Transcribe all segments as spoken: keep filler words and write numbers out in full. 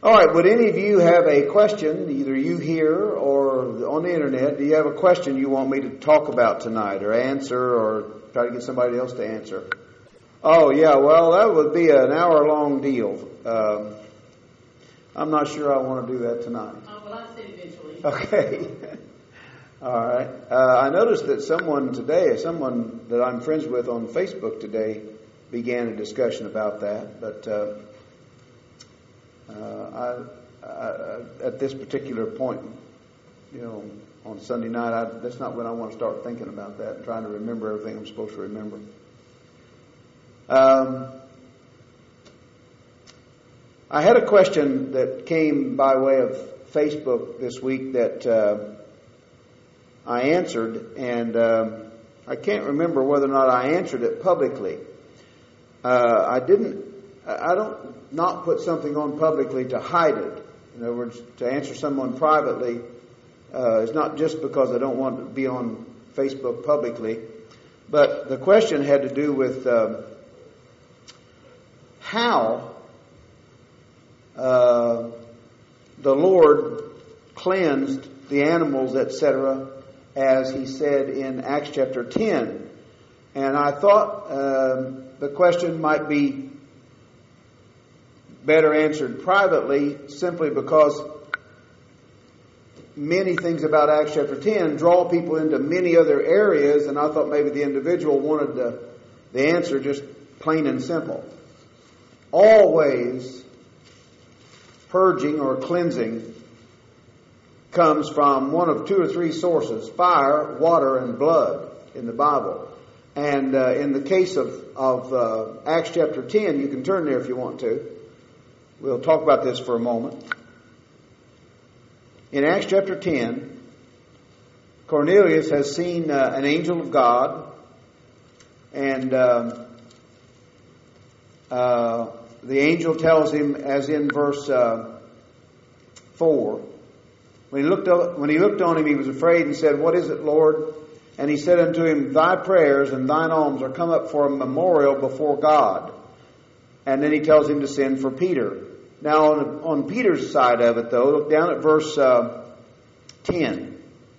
All right, would any of you have a question, either you here or on the internet? Do you have a question you want me to talk about tonight or answer or try to get somebody else to answer? Oh, yeah, well, that would be an hour-long deal. Um, I'm not sure I want to do that tonight. Oh, well, I said eventually. Okay. All right. Uh, I noticed that someone today, someone that I'm friends with on Facebook today, began a discussion about that, but uh, uh, I, I, at this particular point, you know, on Sunday night, I, that's not when I want to start thinking about that and trying to remember everything I'm supposed to remember. Um, I had a question that came by way of Facebook this week that uh, I answered, and uh, I can't remember whether or not I answered it publicly. Uh, I didn't. I don't not put something on publicly to hide it. In other words, to answer someone privately uh, is not just because I don't want to be on Facebook publicly, but the question had to do with uh, how uh, the Lord cleansed the animals, et cetera, as He said in Acts chapter ten. And I thought uh, the question might be better answered privately, simply because many things about Acts chapter ten draw people into many other areas, and I thought maybe the individual wanted the, the answer just plain and simple. Always purging or cleansing comes from one of two or three sources: fire, water, and blood in the Bible. And uh, in the case of, of uh, Acts chapter ten, you can turn there if you want to. We'll talk about this for a moment. In Acts chapter ten, Cornelius has seen uh, an angel of God, and um, uh, the angel tells him, as in verse uh, four, when he looked up, when he looked on him, he was afraid and said, "What is it, Lord?" And he said unto him, "Thy prayers and thine alms are come up for a memorial before God." And then he tells him to send for Peter. Now, on, on Peter's side of it, though, look down at verse uh, ten.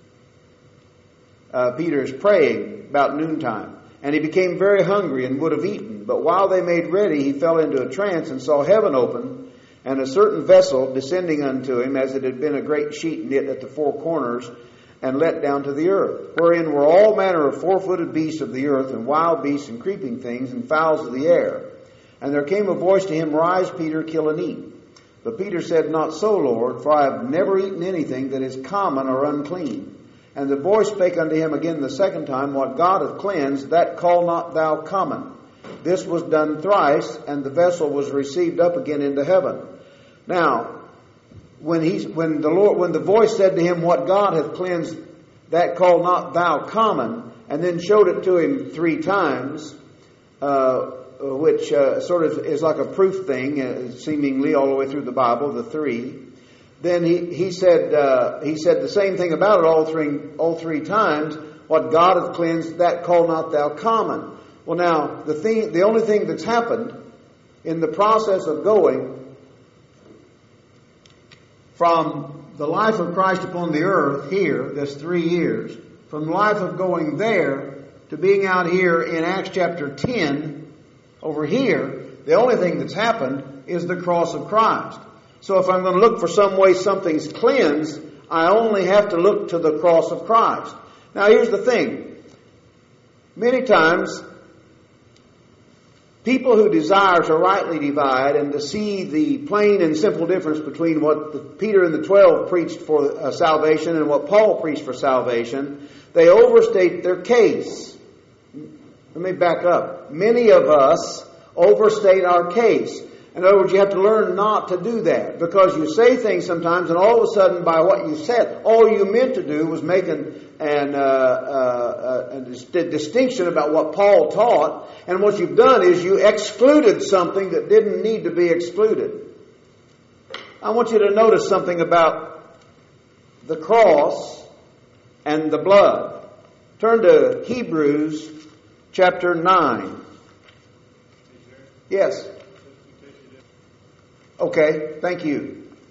Uh, Peter is praying about noontime. "And he became very hungry and would have eaten. But while they made ready, he fell into a trance and saw heaven open, and a certain vessel descending unto him, as it had been a great sheet knit at the four corners, and let down to the earth, wherein were all manner of four-footed beasts of the earth, and wild beasts, and creeping things, and fowls of the air. And there came a voice to him, Rise, Peter, kill and eat. But Peter said, Not so, Lord, for I have never eaten anything that is common or unclean. And the voice spake unto him again the second time, What God hath cleansed, that call not thou common. This was done thrice, and the vessel was received up again into heaven." Now, when he, when the Lord, when the voice said to him, "What God hath cleansed, that call not thou common," and then showed it to him three times, uh, which uh, sort of is like a proof thing, uh, seemingly all the way through the Bible, the three. Then he he said uh, he said the same thing about it all three all three times. "What God hath cleansed, that call not thou common." Well, now the thing, the only thing that's happened in the process of going from the life of Christ upon the earth here, this three years, from the life of going there to being out here in Acts chapter ten, over here, the only thing that's happened is the cross of Christ. So if I'm going to look for some way something's cleansed, I only have to look to the cross of Christ. Now here's the thing. Many times, people who desire to rightly divide and to see the plain and simple difference between what the, Peter and the twelve preached for uh, salvation and what Paul preached for salvation, they overstate their case. Let me back up. Many of us overstate our case. In other words, you have to learn not to do that, because you say things sometimes, and all of a sudden, by what you said, all you meant to do was make an, an, uh, uh, a dis- distinction about what Paul taught, and what you've done is you excluded something that didn't need to be excluded. I want you to notice something about the cross and the blood. Turn to Hebrews chapter nine. Yes. Okay, thank you.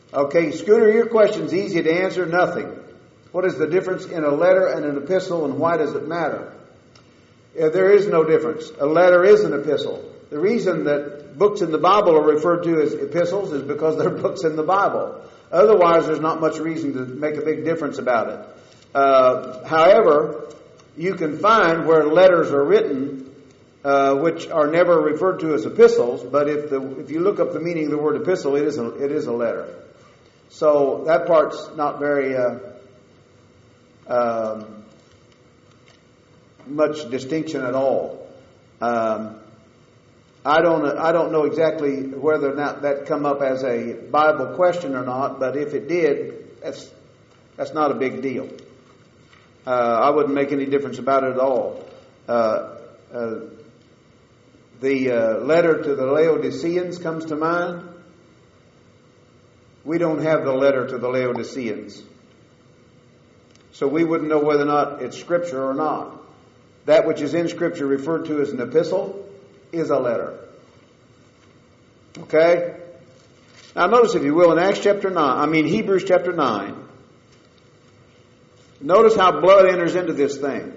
Okay, Scooter, your question's easy to answer. Nothing. What is the difference in a letter and an epistle, and why does it matter? Uh, There is no difference. A letter is an epistle. The reason that books in the Bible are referred to as epistles is because they're books in the Bible. Otherwise, there's not much reason to make a big difference about it. Uh, however, you can find where letters are written, uh, which are never referred to as epistles. But if the if you look up the meaning of the word epistle, it is a, it is a letter. So that part's not very uh, um, much distinction at all. Um, I don't I don't know exactly whether or not that come up as a Bible question or not, but if it did, that's that's not a big deal. Uh, I wouldn't make any difference about it at all. Uh, uh, the uh, letter to the Laodiceans comes to mind. We don't have the letter to the Laodiceans, so we wouldn't know whether or not it's Scripture or not. That which is in Scripture referred to as an epistle is a letter. Okay? Now notice, if you will, in Acts chapter nine, I mean Hebrews chapter nine, notice how blood enters into this thing.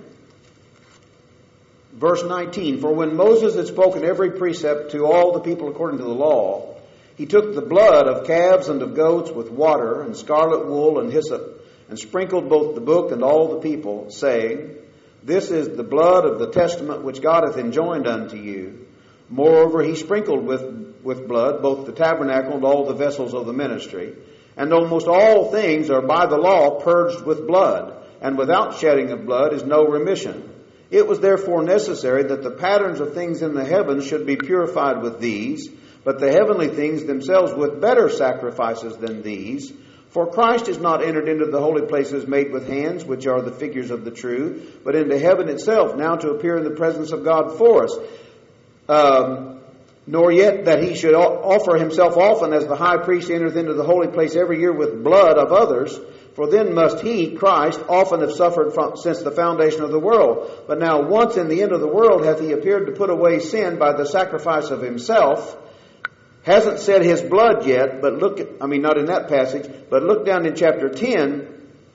Verse nineteen, for when Moses had spoken every precept to all the people according to the law, he took the blood of calves and of goats with water and scarlet wool and hyssop, and sprinkled both the book and all the people, saying, this is the blood of the testament which God hath enjoined unto you. Moreover, he sprinkled with, with blood both the tabernacle and all the vessels of the ministry. And almost all things are by the law purged with blood, and without shedding of blood is no remission. It was therefore necessary that the patterns of things in the heavens should be purified with these, but the heavenly things themselves with better sacrifices than these. For Christ is not entered into the holy places made with hands, which are the figures of the true, but into heaven itself, now to appear in the presence of God for us. Um, nor yet that he should offer himself often, as the high priest entereth into the holy place every year with blood of others. For then must he, Christ, often have suffered from, since the foundation of the world. But now once in the end of the world hath he appeared to put away sin by the sacrifice of himself. Hasn't said his blood yet, but look at, I mean, not in that passage, but look down in chapter ten,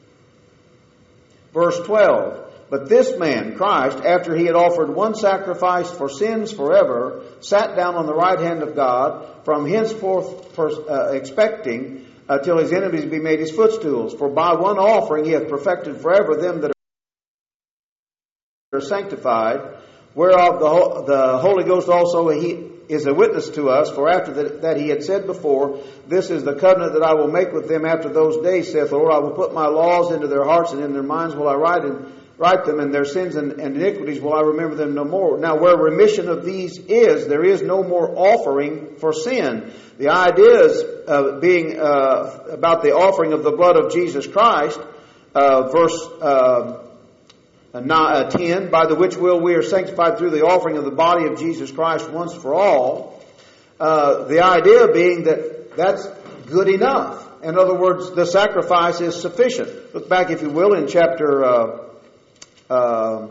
verse twelve. But this man, Christ, after he had offered one sacrifice for sins forever, sat down on the right hand of God, from henceforth pers- uh, expecting uh, till his enemies be made his footstools. For by one offering he hath perfected forever them that are sanctified, whereof the, Ho- the Holy Ghost also he is a witness to us. For after that, that he had said before, this is the covenant that I will make with them after those days, saith the Lord. I will put my laws into their hearts, and in their minds will I write and write them, and their sins and, and iniquities will I remember them no more. Now where remission of these is, there is no more offering for sin. The idea is uh, being uh, about the offering of the blood of Jesus Christ. Uh, verse uh, ten, by the which will we are sanctified through the offering of the body of Jesus Christ once for all. Uh, the idea being that that's good enough. In other words, the sacrifice is sufficient. Look back, if you will, in chapter uh, uh,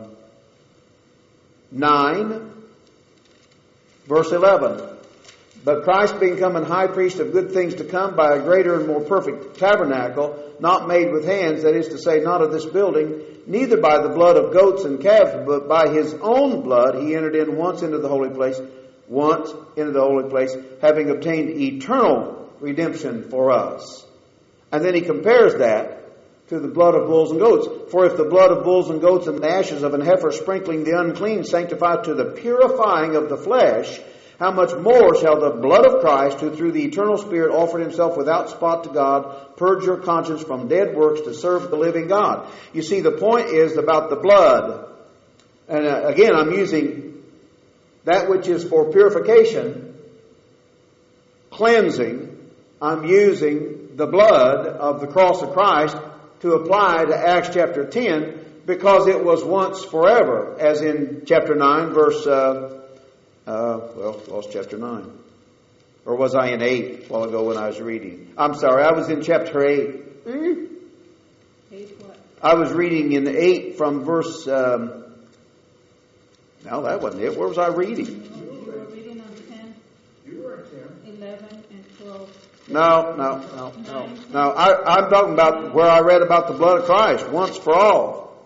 nine, verse eleven. But Christ being come an high priest of good things to come by a greater and more perfect tabernacle, not made with hands, that is to say, not of this building, neither by the blood of goats and calves, but by his own blood he entered in once into the holy place, once into the holy place, having obtained eternal redemption for us. And then he compares that to the blood of bulls and goats. For if the blood of bulls and goats and the ashes of an heifer sprinkling the unclean sanctify to the purifying of the flesh, how much more shall the blood of Christ, who through the eternal Spirit offered himself without spot to God, purge your conscience from dead works to serve the living God? You see, the point is about the blood. And uh, again, I'm using that which is for purification, cleansing. I'm using the blood of the cross of Christ to apply to Acts chapter ten, because it was once forever, as in chapter nine, verse... Uh, Uh, well, lost chapter nine. Or was I in eight a while ago when I was reading? I'm sorry, I was in chapter eight. Mm. Eight what? I was reading in eight from verse... Um, no, that wasn't it. Where was I reading? You were reading on ten. You were at ten. eleven and No, no, no, no. No, I, I'm talking about where I read about the blood of Christ, once for all.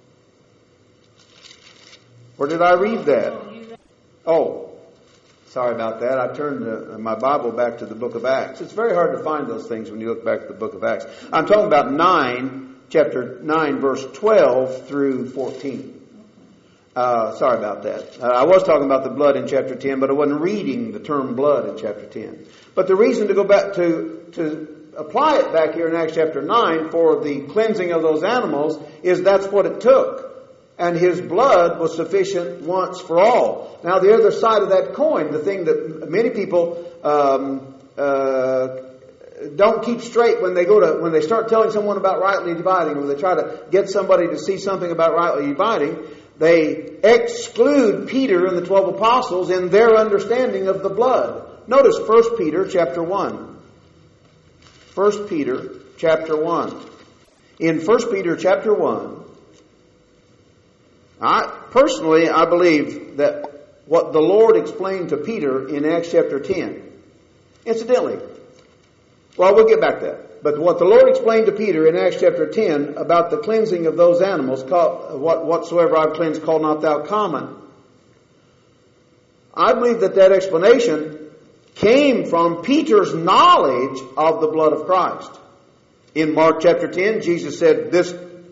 Where did I read that? Oh, sorry about that. I turned the, my Bible back to the book of Acts. It's very hard to find those things when you look back at the book of Acts. I'm talking about nine, chapter nine, verse twelve through fourteen. Uh, sorry about that. Uh, I was talking about the blood in chapter ten, but I wasn't reading the term blood in chapter ten. But the reason to go back to, to apply it back here in Acts chapter nine for the cleansing of those animals is that's what it took. And his blood was sufficient once for all. Now the other side of that coin, the thing that many people um, uh, don't keep straight when they go to when they start telling someone about rightly dividing, or they try to get somebody to see something about rightly dividing, they exclude Peter and the twelve apostles in their understanding of the blood. Notice First Peter chapter one. First Peter chapter one. In First Peter chapter one, I personally I believe that what the Lord explained to Peter in Acts chapter ten, incidentally, well, we'll get back to that. But what the Lord explained to Peter in Acts chapter ten about the cleansing of those animals, call, what, whatsoever I've cleansed, call not thou common. I believe that that explanation came from Peter's knowledge of the blood of Christ. In Mark chapter ten, Jesus said this,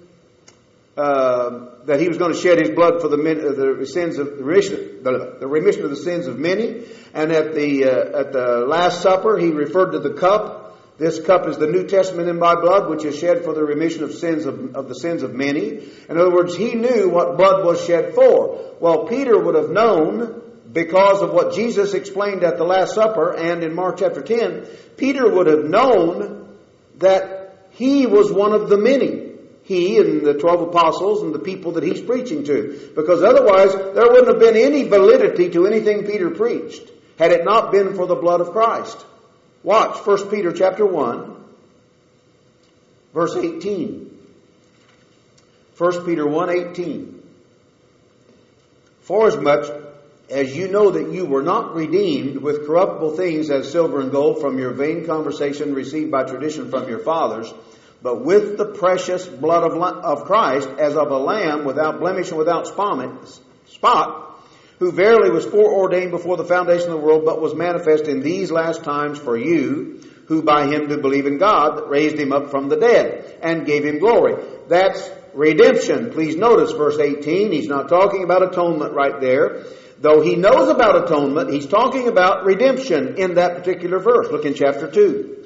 uh, that he was going to shed his blood for the, uh, the sins of the remission, the remission of the sins of many. And at the uh, at the Last Supper, he referred to the cup. This cup is the New Testament in my blood, which is shed for the remission of sins of, of the sins of many. In other words, he knew what blood was shed for. Well, Peter would have known, because of what Jesus explained at the Last Supper and in Mark chapter ten, Peter would have known that he was one of the many. He and the twelve apostles and the people that he's preaching to. Because otherwise, there wouldn't have been any validity to anything Peter preached, had it not been for the blood of Christ. Watch First Peter chapter one, verse eighteen. First Peter one eighteen. Forasmuch as you know that you were not redeemed with corruptible things as silver and gold from your vain conversation received by tradition from your fathers, but with the precious blood of, of Christ, as of a lamb without blemish and without spot, who verily was foreordained before the foundation of the world, but was manifest in these last times for you, who by him do believe in God, that raised him up from the dead, and gave him glory. That's redemption. Please notice verse eighteen. He's not talking about atonement right there. Though he knows about atonement, he's talking about redemption in that particular verse. Look in chapter two.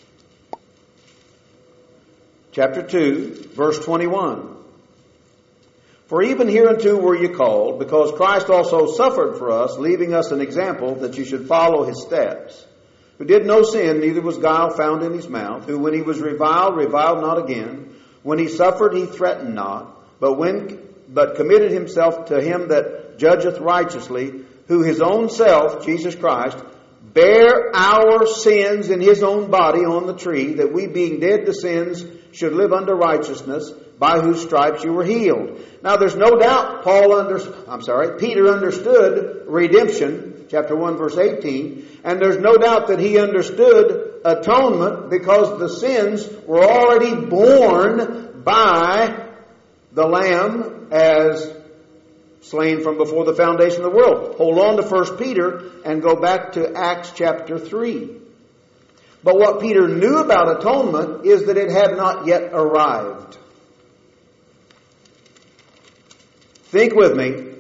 Chapter two, verse twenty-one. For even hereunto were you called, because Christ also suffered for us, leaving us an example that you should follow his steps. Who did no sin, neither was guile found in his mouth. Who when he was reviled, reviled not again. When he suffered, he threatened not, but when but committed himself to him that judgeth righteously, who his own self, Jesus Christ, bare our sins in his own body on the tree, that we being dead to sins should live unto righteousness, by whose stripes you were healed. Now there's no doubt Paul under, I'm sorry, Peter understood redemption, chapter one verse eighteen, and there's no doubt that he understood atonement because the sins were already borne by the Lamb as slain from before the foundation of the world. Hold on to First Peter and go back to Acts chapter three. But what Peter knew about atonement is that it had not yet arrived. Think with me.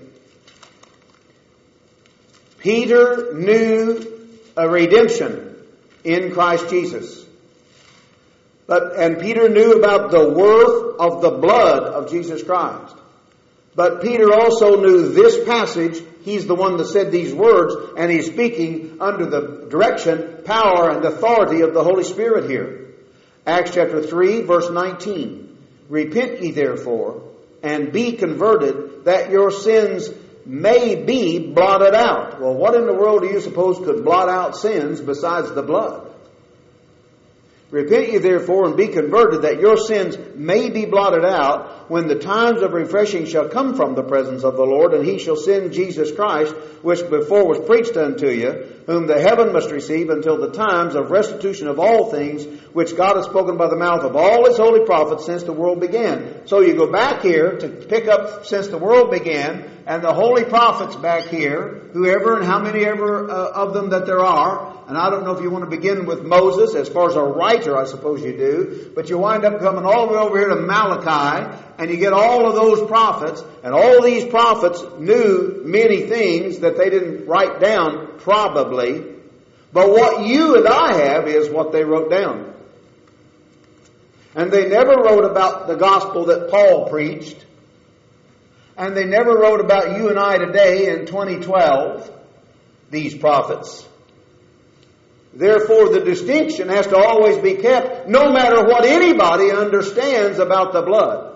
Peter knew a redemption in Christ Jesus. But, and Peter knew about the worth of the blood of Jesus Christ. But Peter also knew this passage. He's the one that said these words, and he's speaking under the direction, power, and authority of the Holy Spirit here. Acts chapter three, verse nineteen. Repent ye therefore, and be converted, that your sins may be blotted out. Well, what in the world do you suppose could blot out sins besides the blood? Repent ye therefore and be converted, that your sins may be blotted out, when the times of refreshing shall come from the presence of the Lord, and he shall send Jesus Christ, which before was preached unto you, whom the heaven must receive until the times of restitution of all things, which God has spoken by the mouth of all his holy prophets since the world began. So you go back here to pick up since the world began, and the holy prophets back here, whoever and how many ever uh, of them that there are. And I don't know if you want to begin with Moses, as far as a writer, I suppose you do. But you wind up coming all the way over here to Malachi, and you get all of those prophets. And all these prophets knew many things that they didn't write down, probably. But what you and I have is what they wrote down. And they never wrote about the gospel that Paul preached. And they never wrote about you and I today in twenty twelve, these prophets. Therefore, the distinction has to always be kept, no matter what anybody understands about the blood.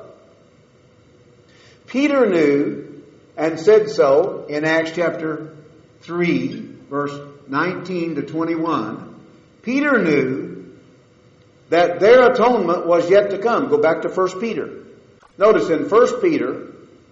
Peter knew, and said so in Acts chapter three, verse nineteen to twenty-one. Peter knew that their atonement was yet to come. Go back to First Peter. Notice in First Peter,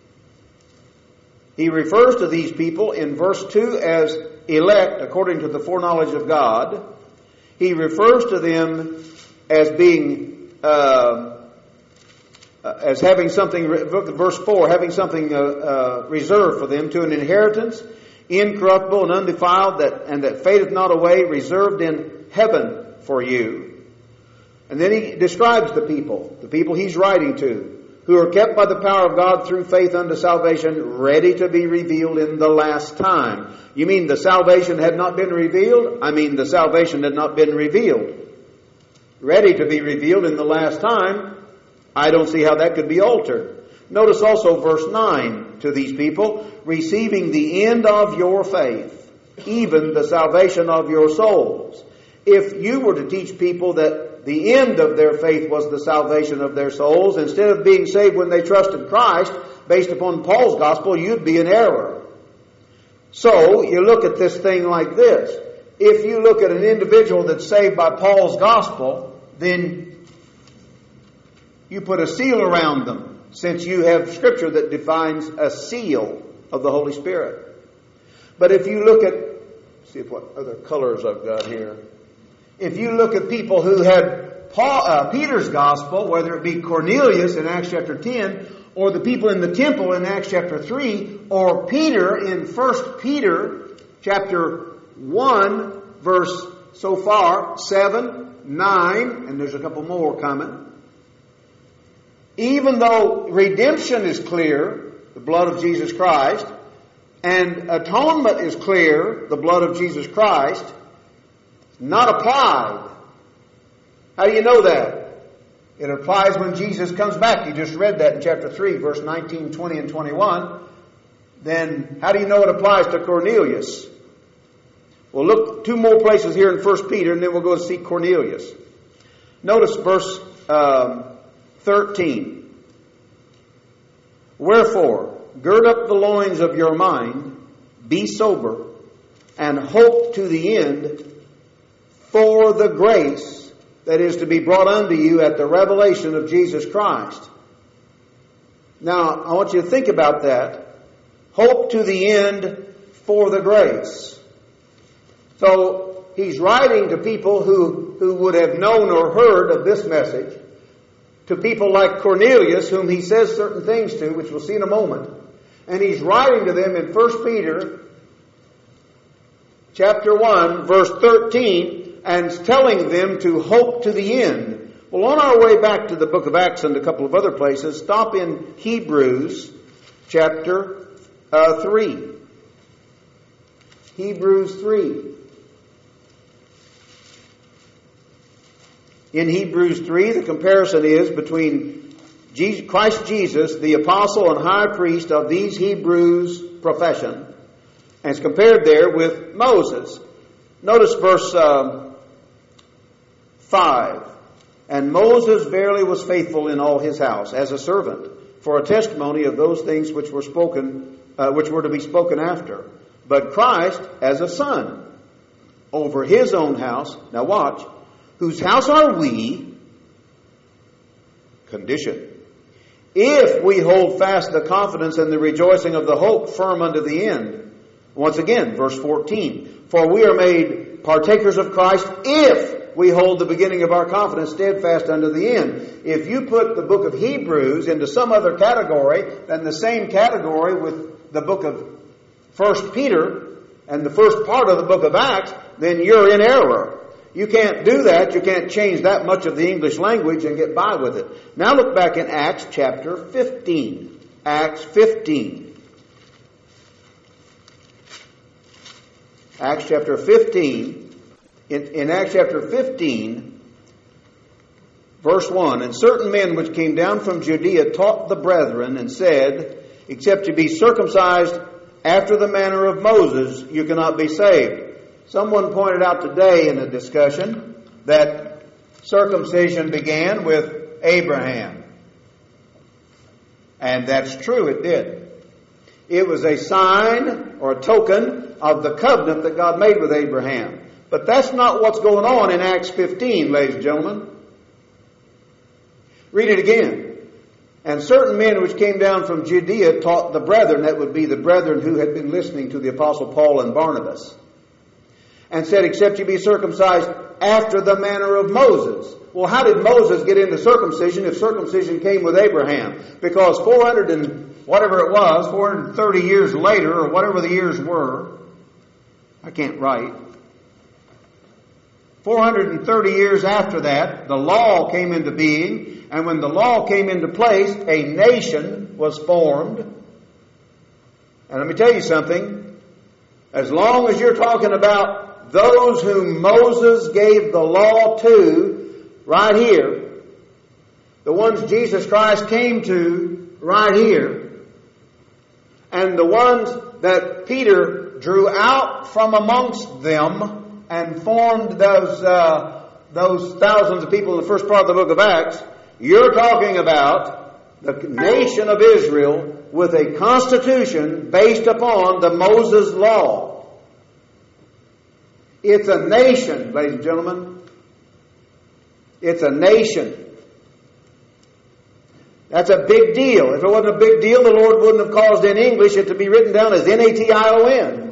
he refers to these people in verse two as elect according to the foreknowledge of God. He refers to them as being, uh, as having something, verse four, having something uh, uh, reserved for them, to an inheritance incorruptible and undefiled, that and that fadeth not away, reserved in heaven for you. And then he describes the people, the people he's writing to, who are kept by the power of God through faith unto salvation, ready to be revealed in the last time. You mean the salvation had not been revealed? I mean the salvation had not been revealed. Ready to be revealed in the last time. I don't see how that could be altered. Notice also verse nine to these people, receiving the end of your faith, even the salvation of your souls. If you were to teach people that the end of their faith was the salvation of their souls, instead of being saved when they trusted Christ, based upon Paul's gospel, you'd be in error. So, you look at this thing like this. If you look at an individual that's saved by Paul's gospel, then you put a seal around them, since you have Scripture that defines a seal of the Holy Spirit. But if you look at, see what other colors I've got here. If you look at people who had Paul, uh, Peter's gospel, whether it be Cornelius in Acts chapter ten, or the people in the temple in Acts chapter three, or Peter in First Peter chapter one, verse so far, seven, nine, and there's a couple more coming. Even though redemption is clear, the blood of Jesus Christ, and atonement is clear, the blood of Jesus Christ, not applied. How do you know that? It applies when Jesus comes back. You just read that in chapter three, verse nineteen, twenty, and twenty-one. Then how do you know it applies to Cornelius? Well, look two more places here in First Peter, and then we'll go to see Cornelius. Notice verse um, thirteen. Wherefore, gird up the loins of your mind, be sober, and hope to the end for the grace that is to be brought unto you at the revelation of Jesus Christ. Now, I want you to think about that. Hope to the end for the grace. So, he's writing to people who, who would have known or heard of this message, to people like Cornelius, whom he says certain things to, which we'll see in a moment. And he's writing to them in First Peter chapter one, verse thirteen, and telling them to hope to the end. Well, on our way back to the book of Acts and a couple of other places, stop in Hebrews chapter uh, three. Hebrews three. In Hebrews three, the comparison is between Jesus, Christ Jesus, the apostle and high priest of these Hebrews' profession, and it's compared there with Moses. Notice verse uh, five. And Moses verily was faithful in all his house as a servant, for a testimony of those things which were spoken, uh, which were to be spoken after. But Christ as a son over his own house. Now watch. Whose house are we? Condition. If we hold fast the confidence and the rejoicing of the hope firm unto the end. Once again, verse fourteen. For we are made partakers of Christ if we hold the beginning of our confidence steadfast unto the end. If you put the book of Hebrews into some other category than the same category with the book of First Peter and the first part of the book of Acts, then you're in error. You can't do that. You can't change that much of the English language and get by with it. Now look back in Acts chapter fifteen. Acts fifteen. Acts chapter fifteen. In, in Acts chapter fifteen, verse one, And certain men which came down from Judea taught the brethren and said, Except you be circumcised after the manner of Moses, you cannot be saved. Someone pointed out today in a discussion that circumcision began with Abraham. And that's true, it did. It was a sign or a token of the covenant that God made with Abraham. But that's not what's going on in Acts fifteen, ladies and gentlemen. Read it again. And certain men which came down from Judea taught the brethren, that would be the brethren who had been listening to the Apostle Paul and Barnabas, and said, Except you be circumcised after the manner of Moses. Well, how did Moses get into circumcision if circumcision came with Abraham? Because four hundred and whatever it was, four hundred thirty years later, or whatever the years were, I can't write, four hundred thirty years after that, the law came into being, and when the law came into place, a nation was formed. And let me tell you something, as long as you're talking about those whom Moses gave the law to, right here, the ones Jesus Christ came to, right here, and the ones that Peter drew out from amongst them and formed those uh, those thousands of people in the first part of the book of Acts, you're talking about the nation of Israel with a constitution based upon the Moses law. It's a nation, ladies and gentlemen. It's a nation. That's a big deal. If it wasn't a big deal, the Lord wouldn't have caused in English it to be written down as N A T I O N.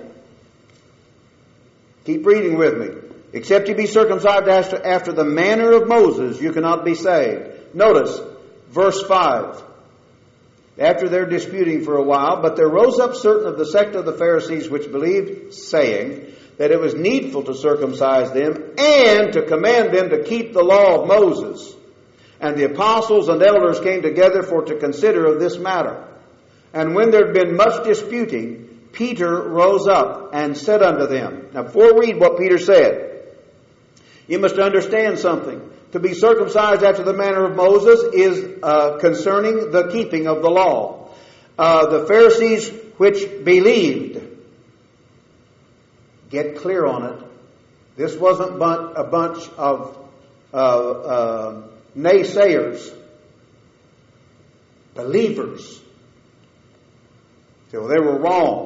Keep reading with me. Except you be circumcised after, after the manner of Moses, you cannot be saved. Notice, verse five. After they're disputing for a while, but there rose up certain of the sect of the Pharisees which believed, saying that it was needful to circumcise them and to command them to keep the law of Moses. And the apostles and elders came together for to consider of this matter. And when there had been much disputing, Peter rose up and said unto them. Now before we read what Peter said, you must understand something. To be circumcised after the manner of Moses is uh, concerning the keeping of the law. Uh, the Pharisees which believed, get clear on it, this wasn't but a bunch of uh, uh, naysayers, believers. So they were wrong.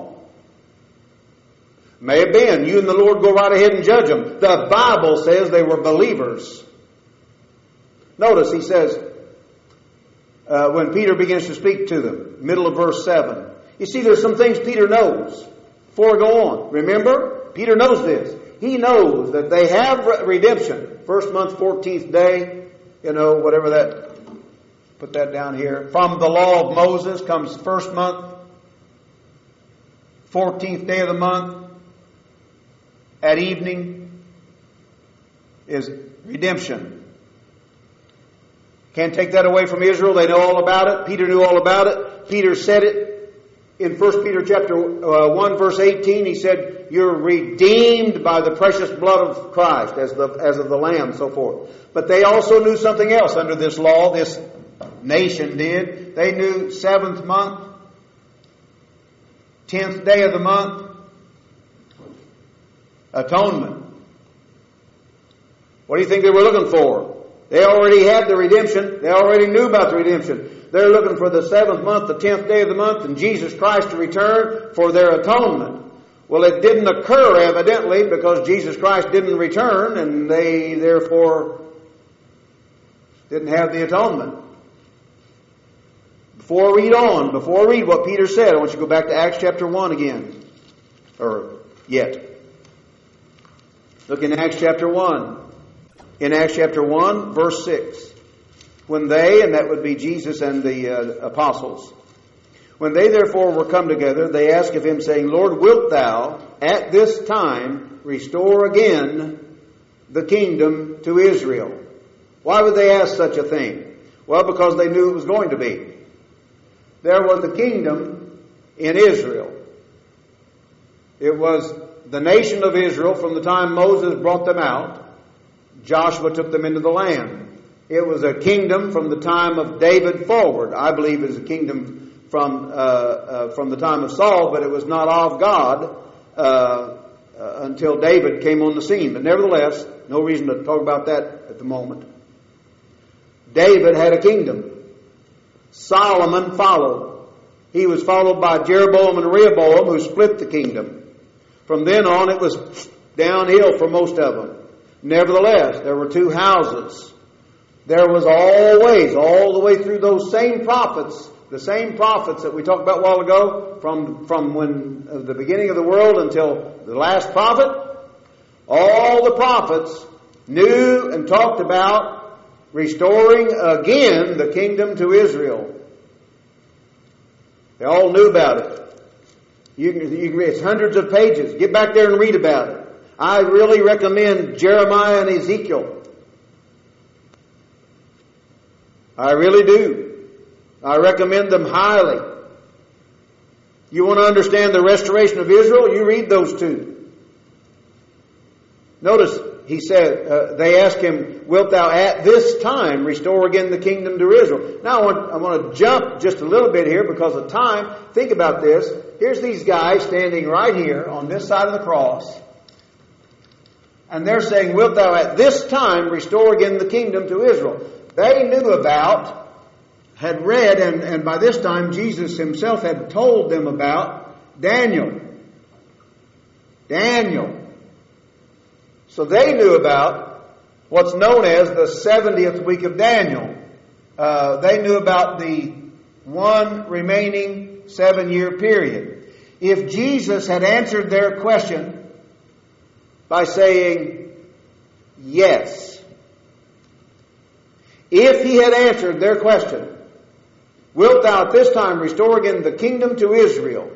May have been. You and the Lord go right ahead and judge them. The Bible says they were believers. Notice he says, uh, when Peter begins to speak to them, middle of verse seven. You see, there's some things Peter knows. Before I go on, remember, Peter knows this. He knows that they have redemption. First month, fourteenth day, you know, whatever that, put that down here. From the law of Moses comes first month, fourteenth day of the month, at evening, is redemption. Can't take that away from Israel. They know all about it. Peter knew all about it. Peter said it in First Peter chapter uh, one, verse eighteen. He said, "You're redeemed by the precious blood of Christ, as the as of the Lamb," so forth. But they also knew something else under this law. This nation did. They knew seventh month, tenth day of the month, atonement. What do you think they were looking for? They already had the redemption. They already knew about the redemption. They're looking for the seventh month, the tenth day of the month, and Jesus Christ to return for their atonement. Well, it didn't occur evidently because Jesus Christ didn't return, and they therefore didn't have the atonement. Before I read on, before I read what Peter said, I want you to go back to Acts chapter one again. Or yet. Look in Acts chapter one. In Acts chapter one, verse six. When they, and that would be Jesus and the uh, apostles, when they therefore were come together, they asked of him, saying, Lord, wilt thou at this time restore again the kingdom to Israel? Why would they ask such a thing? Well, because they knew it was going to be. There was a kingdom in Israel. It was the nation of Israel from the time Moses brought them out. Joshua took them into the land. It was a kingdom from the time of David forward. I believe it was a kingdom from uh, uh, from the time of Saul, but it was not of God uh, uh, until David came on the scene. But nevertheless, no reason to talk about that at the moment. David had a kingdom. Solomon followed. He was followed by Jeroboam and Rehoboam, who split the kingdom. From then on, it was downhill for most of them. Nevertheless, there were two houses. There was always, all the way through those same prophets, the same prophets that we talked about a while ago, from, from when uh, the beginning of the world until the last prophet, all the prophets knew and talked about restoring again the kingdom to Israel. They all knew about it. You can, you can, it's hundreds of pages. Get back there and read about it. I really recommend Jeremiah and Ezekiel. I really do. I recommend them highly. You want to understand the restoration of Israel? You read those two. Notice, he said, uh, they asked him, wilt thou at this time restore again the kingdom to Israel? Now I want, I want to jump just a little bit here because of time. Think about this. Here's these guys standing right here on this side of the cross. And they're saying, wilt thou at this time restore again the kingdom to Israel? They knew about, had read, and, and by this time Jesus himself had told them about Daniel. Daniel. So they knew about what's known as the seventieth week of Daniel. Uh, they knew about the one remaining seven-year period. If Jesus had answered their question by saying, yes. If he had answered their question, wilt thou at this time restore again the kingdom to Israel?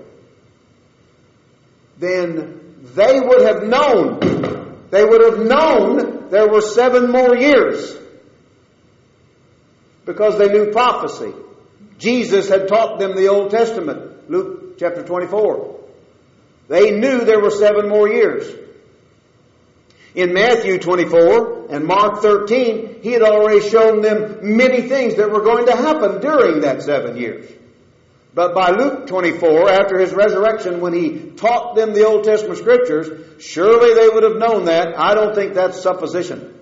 Then they would have known, they would have known there were seven more years. Because they knew prophecy. Jesus had taught them the Old Testament, Luke chapter twenty-four. They knew there were seven more years. In Matthew twenty-four and Mark thirteen, he had already shown them many things that were going to happen during that seven years. But by Luke twenty-four, after his resurrection, when he taught them the Old Testament Scriptures, surely they would have known that. I don't think that's supposition.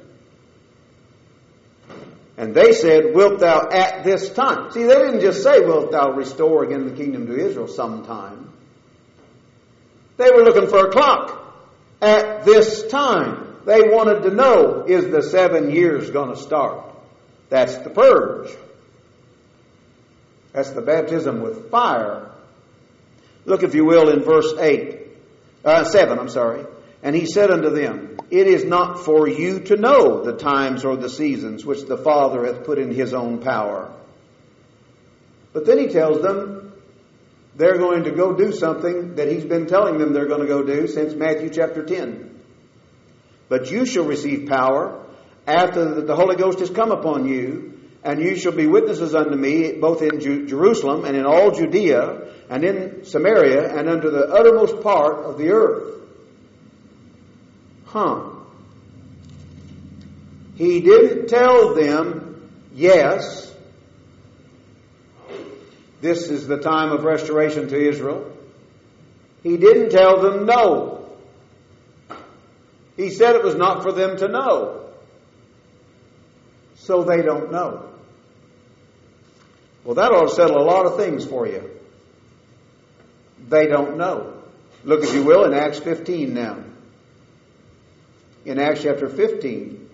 And they said, wilt thou at this time? See, they didn't just say, wilt thou restore again the kingdom to Israel sometime. They were looking for a clock. At this time. They wanted to know, is the seven years going to start? That's the purge. That's the baptism with fire. Look, if you will, in verse eight. Uh, seven, I'm sorry. And he said unto them, it is not for you to know the times or the seasons which the Father hath put in his own power. But then he tells them they're going to go do something that he's been telling them they're going to go do since Matthew chapter ten. But you shall receive power after the Holy Ghost has come upon you, and you shall be witnesses unto me both in Ju- Jerusalem and in all Judea and in Samaria and unto the uttermost part of the earth. Huh. He didn't tell them, yes, this is the time of restoration to Israel. He didn't tell them no. He said it was not for them to know. So they don't know. Well, that ought to settle a lot of things for you. They don't know. Look, if you will, in Acts fifteen now. In Acts chapter fifteen,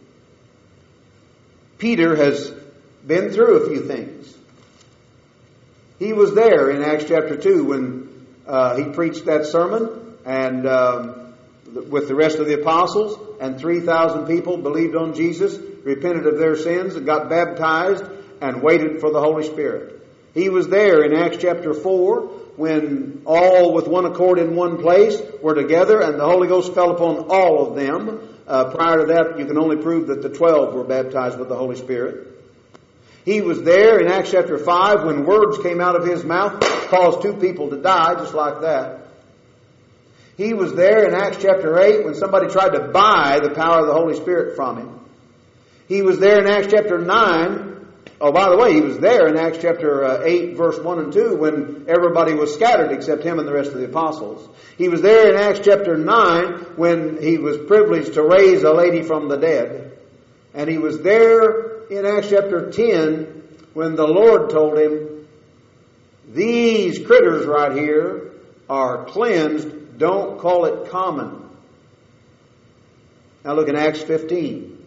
Peter has been through a few things. He was there in Acts chapter two when uh, he preached that sermon and um, with the rest of the apostles, and three thousand people believed on Jesus, repented of their sins, and got baptized and waited for the Holy Spirit. He was there in Acts chapter four when all with one accord in one place were together and the Holy Ghost fell upon all of them. Uh, prior to that, you can only prove that the twelve were baptized with the Holy Spirit. He was there in Acts chapter five when words came out of his mouth, caused two people to die, just like that. He was there in Acts chapter eight when somebody tried to buy the power of the Holy Spirit from him. He was there in Acts chapter nine. Oh, by the way, he was there in Acts chapter eight, verse one and two, when everybody was scattered except him and the rest of the apostles. He was there in Acts chapter nine when he was privileged to raise a lady from the dead. And he was there in Acts chapter ten when the Lord told him, these critters right here are cleansed, don't call it common. Now look in Acts fifteen,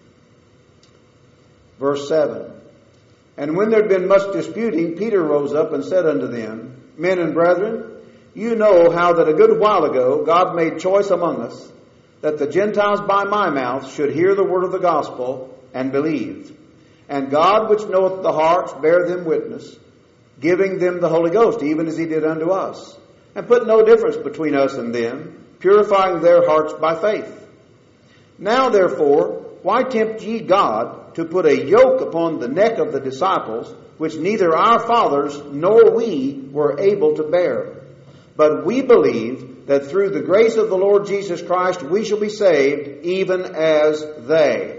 verse seven. And when there had been much disputing, Peter rose up and said unto them, Men and brethren, you know how that a good while ago God made choice among us, that the Gentiles by my mouth should hear the word of the gospel and believe. And God, which knoweth the hearts, bare them witness, giving them the Holy Ghost, even as he did unto us, and put no difference between us and them, purifying their hearts by faith. Now therefore, why tempt ye God to put a yoke upon the neck of the disciples, which neither our fathers nor we were able to bear? But we believe that through the grace of the Lord Jesus Christ we shall be saved, even as they.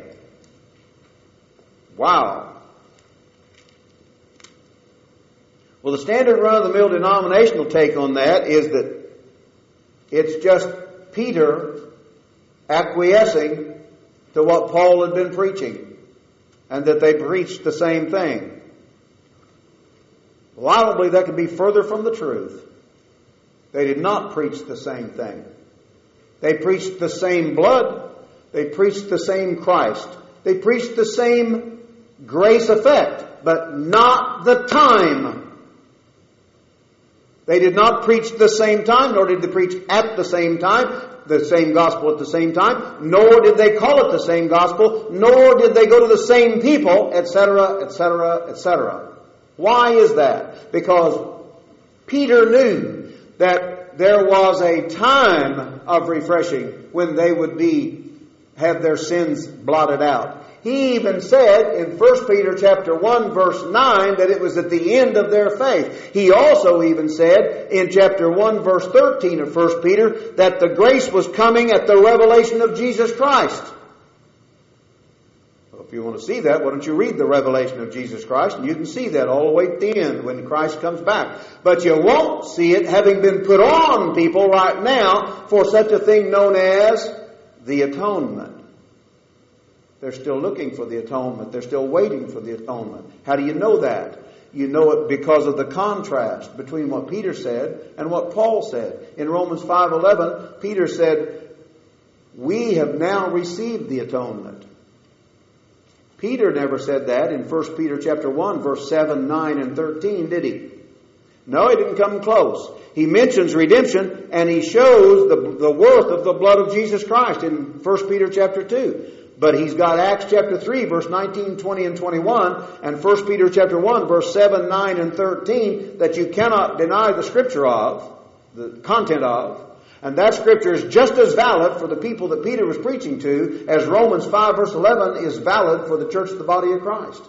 Wow. Well, the standard run-of-the-mill denominational take on that is that it's just Peter acquiescing to what Paul had been preaching, and that they preached the same thing. Well, I don't believe that could be further from the truth. They did not preach the same thing. They preached the same blood. They preached the same Christ. They preached the same grace effect, but not the time. They did not preach the same time, nor did they preach at the same time, the same gospel at the same time, nor did they call it the same gospel, nor did they go to the same people, et cetera, et cetera, et cetera. Why is that? Because Peter knew that there was a time of refreshing when they would be have their sins blotted out. He even said in First Peter chapter one verse nine that it was at the end of their faith. He also even said in chapter one verse thirteen of First Peter that the grace was coming at the revelation of Jesus Christ. Well, if you want to see that, why don't you read the revelation of Jesus Christ, and you can see that all the way at the end when Christ comes back. But you won't see it having been put on people right now for such a thing known as the atonement. They're still looking for the atonement. They're still waiting for the atonement. How do you know that? You know it because of the contrast between what Peter said and what Paul said. In Romans five eleven, Peter said, we have now received the atonement. Peter never said that in First Peter chapter one, verse seven, nine, and thirteen, did he? No, he didn't come close. He mentions redemption, and he shows the, the worth of the blood of Jesus Christ in First Peter chapter two. But he's got Acts chapter three, verse nineteen, twenty, and twenty-one, and First Peter chapter one, verse seven, nine, and thirteen, that you cannot deny the scripture of, the content of. And that scripture is just as valid for the people that Peter was preaching to as Romans five, verse eleven is valid for the church of the body of Christ.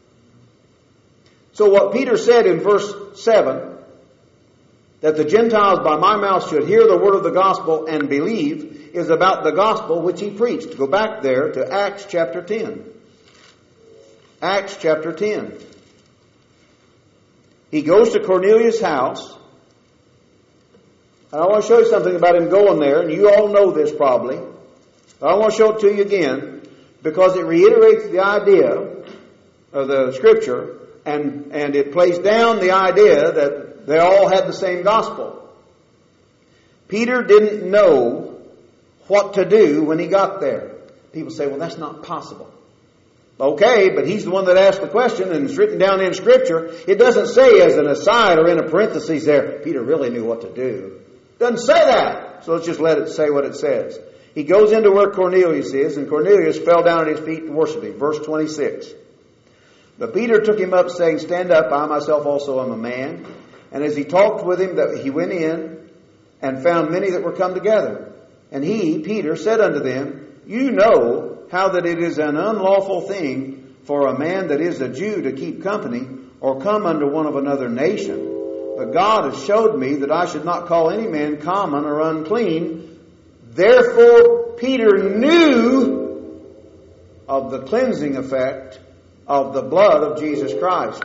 So what Peter said in verse seven, that the Gentiles by my mouth should hear the word of the gospel and believe, is about the gospel which he preached. Go back there to Acts chapter ten. Acts chapter ten. He goes to Cornelius' house. And I want to show you something about him going there, and you all know this probably. But I want to show it to you again, because it reiterates the idea of the scripture, and, and it plays down the idea that they all had the same gospel. Peter didn't know what to do when he got there. People say, well, that's not possible. Okay, but he's the one that asked the question, and it's written down in Scripture. It doesn't say as an aside or in a parenthesis there, Peter really knew what to do. It doesn't say that. So let's just let it say what it says. He goes into where Cornelius is, and Cornelius fell down at his feet and worshiped him. Verse twenty-six. But Peter took him up, saying, Stand up, I myself also am a man. And as he talked with him, that he went in and found many that were come together. And he, Peter, said unto them, You know how that it is an unlawful thing for a man that is a Jew to keep company or come unto one of another nation. But God has showed me that I should not call any man common or unclean. Therefore Peter knew of the cleansing effect of the blood of Jesus Christ.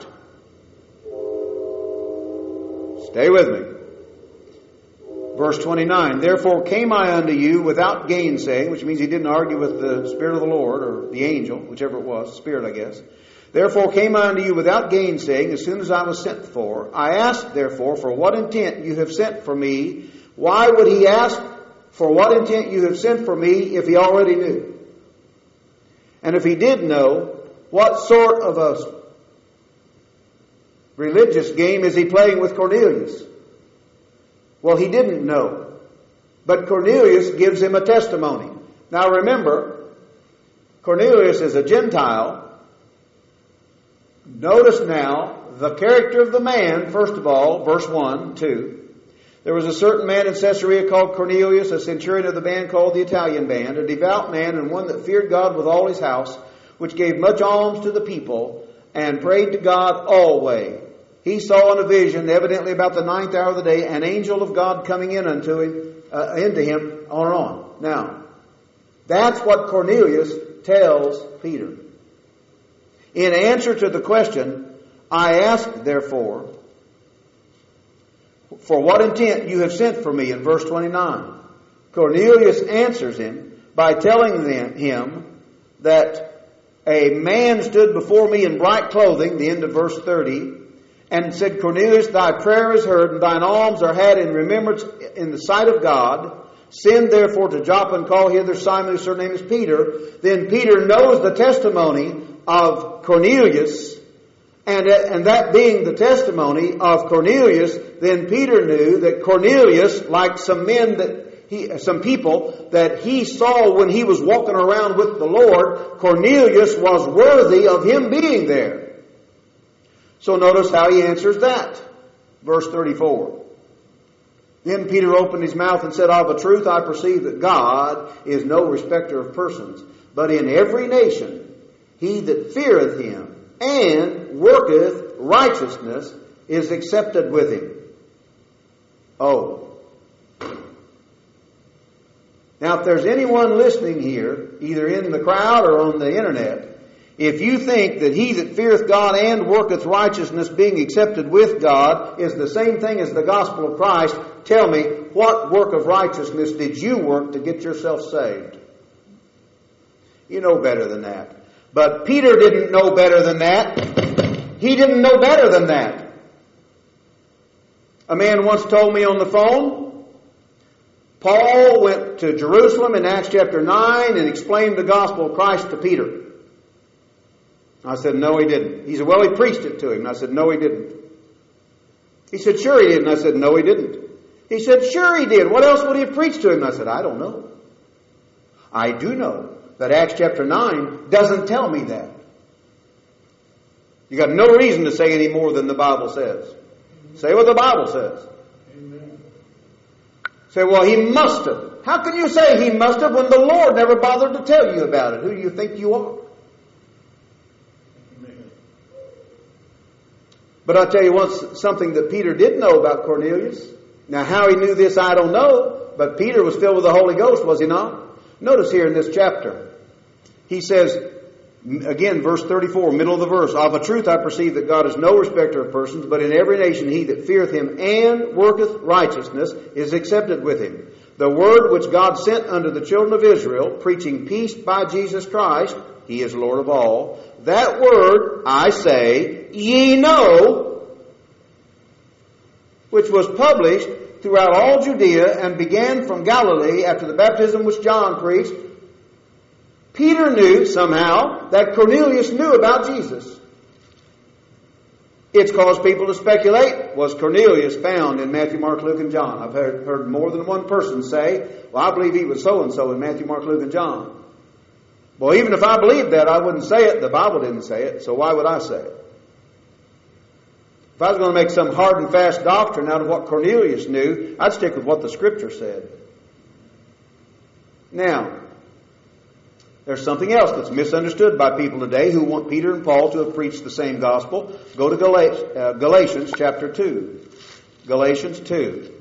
Stay with me. Verse twenty-nine, Therefore came I unto you without gainsaying, which means he didn't argue with the Spirit of the Lord, or the angel, whichever it was, Spirit I guess. Therefore came I unto you without gainsaying, as soon as I was sent for. I asked therefore, for what intent you have sent for me. Why would he ask, for what intent you have sent for me, if he already knew? And if he did know, what sort of a religious game is he playing with Cornelius? Well, he didn't know. But Cornelius gives him a testimony. Now remember, Cornelius is a Gentile. Notice now the character of the man, first of all, verse one, two. There was a certain man in Caesarea called Cornelius, a centurion of the band called the Italian band, a devout man and one that feared God with all his house, which gave much alms to the people, and prayed to God always. He saw in a vision, evidently about the ninth hour of the day, an angel of God coming in unto him, uh, into him, on and on. Now, that's what Cornelius tells Peter. In answer to the question, I ask, therefore, for what intent you have sent for me, in verse twenty-nine. Cornelius answers him by telling them, him that a man stood before me in bright clothing, the end of verse thirty, and said, Cornelius, thy prayer is heard, and thine alms are had in remembrance in the sight of God. Send therefore to Joppa and call hither Simon, whose surname is Peter. Then Peter knows the testimony of Cornelius, and, and that being the testimony of Cornelius, then Peter knew that Cornelius, like some men that he, some people that he saw when he was walking around with the Lord, Cornelius was worthy of him being there. So notice how he answers that. Verse thirty-four. Then Peter opened his mouth and said, Of a truth I perceive that God is no respecter of persons, but in every nation he that feareth him and worketh righteousness is accepted with him. Oh. Now if there's anyone listening here, either in the crowd or on the internet, if you think that he that feareth God and worketh righteousness, being accepted with God, is the same thing as the gospel of Christ, tell me, what work of righteousness did you work to get yourself saved? You know better than that. But Peter didn't know better than that. He didn't know better than that. A man once told me on the phone, Paul went to Jerusalem in Acts chapter nine and explained the gospel of Christ to Peter. I said, no, he didn't. He said, well, he preached it to him. And I said, no, he didn't. He said, sure he did. And I said, no, he didn't. He said, sure he did. What else would he have preached to him? And I said, I don't know. I do know that Acts chapter nine doesn't tell me that. You got no reason to say any more than the Bible says. Say what the Bible says. Amen. Say, well, he must have. How can you say he must have when the Lord never bothered to tell you about it? Who do you think you are? But I'll tell you one, something that Peter did know about Cornelius. Now, how he knew this, I don't know. But Peter was filled with the Holy Ghost, was he not? Notice here in this chapter, he says, again, verse thirty-four, middle of the verse, Of a truth I perceive that God is no respecter of persons, but in every nation he that feareth him and worketh righteousness is accepted with him. The word which God sent unto the children of Israel, preaching peace by Jesus Christ, he is Lord of all. That word, I say, ye know, which was published throughout all Judea and began from Galilee after the baptism which John preached. Peter knew somehow that Cornelius knew about Jesus. It's caused people to speculate, was Cornelius found in Matthew, Mark, Luke, and John? I've heard, heard more than one person say, well, I believe he was so-and-so in Matthew, Mark, Luke, and John. Well, even if I believed that, I wouldn't say it. The Bible didn't say it, so why would I say it? If I was going to make some hard and fast doctrine out of what Cornelius knew, I'd stick with what the Scripture said. Now, there's something else that's misunderstood by people today who want Peter and Paul to have preached the same gospel. Go to Gal- uh, Galatians chapter two. Galatians two.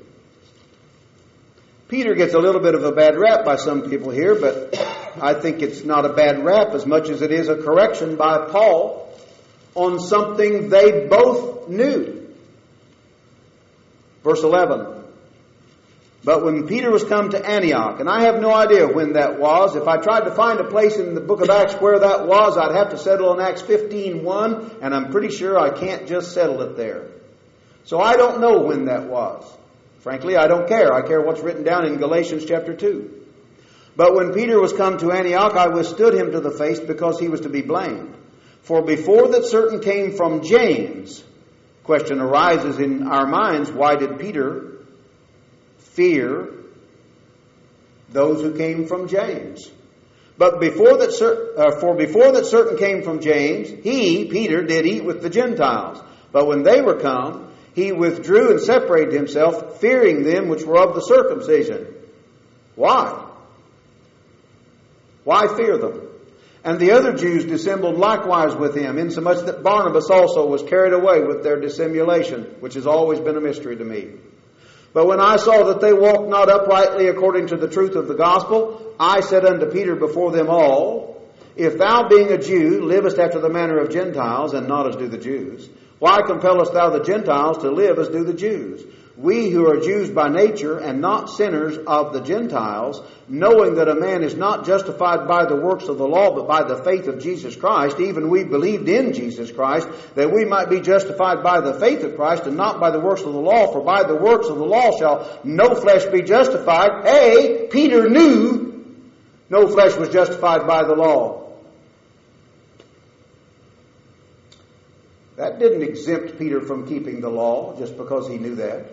Peter gets a little bit of a bad rap by some people here, but I think it's not a bad rap as much as it is a correction by Paul on something they both knew. Verse eleven. But when Peter was come to Antioch, and I have no idea when that was. If I tried to find a place in the book of Acts where that was, I'd have to settle on Acts fifteen one, and I'm pretty sure I can't just settle it there. So I don't know when that was. Frankly, I don't care. I care what's written down in Galatians chapter two. But when Peter was come to Antioch, I withstood him to the face because he was to be blamed. For before that certain came from James, question arises in our minds, why did Peter fear those who came from James? But before that, cer- uh, for before that certain came from James, he, Peter, did eat with the Gentiles. But when they were come, he withdrew and separated himself, fearing them which were of the circumcision. Why? Why fear them? And the other Jews dissembled likewise with him, insomuch that Barnabas also was carried away with their dissimulation, which has always been a mystery to me. But when I saw that they walked not uprightly according to the truth of the gospel, I said unto Peter before them all, If thou, being a Jew, livest after the manner of Gentiles, and not as do the Jews, why compellest thou the Gentiles to live as do the Jews? We who are Jews by nature, and not sinners of the Gentiles, knowing that a man is not justified by the works of the law, but by the faith of Jesus Christ, even we believed in Jesus Christ, that we might be justified by the faith of Christ, and not by the works of the law, for by the works of the law shall no flesh be justified. Hey, Peter knew no flesh was justified by the law. That didn't exempt Peter from keeping the law, just because he knew that.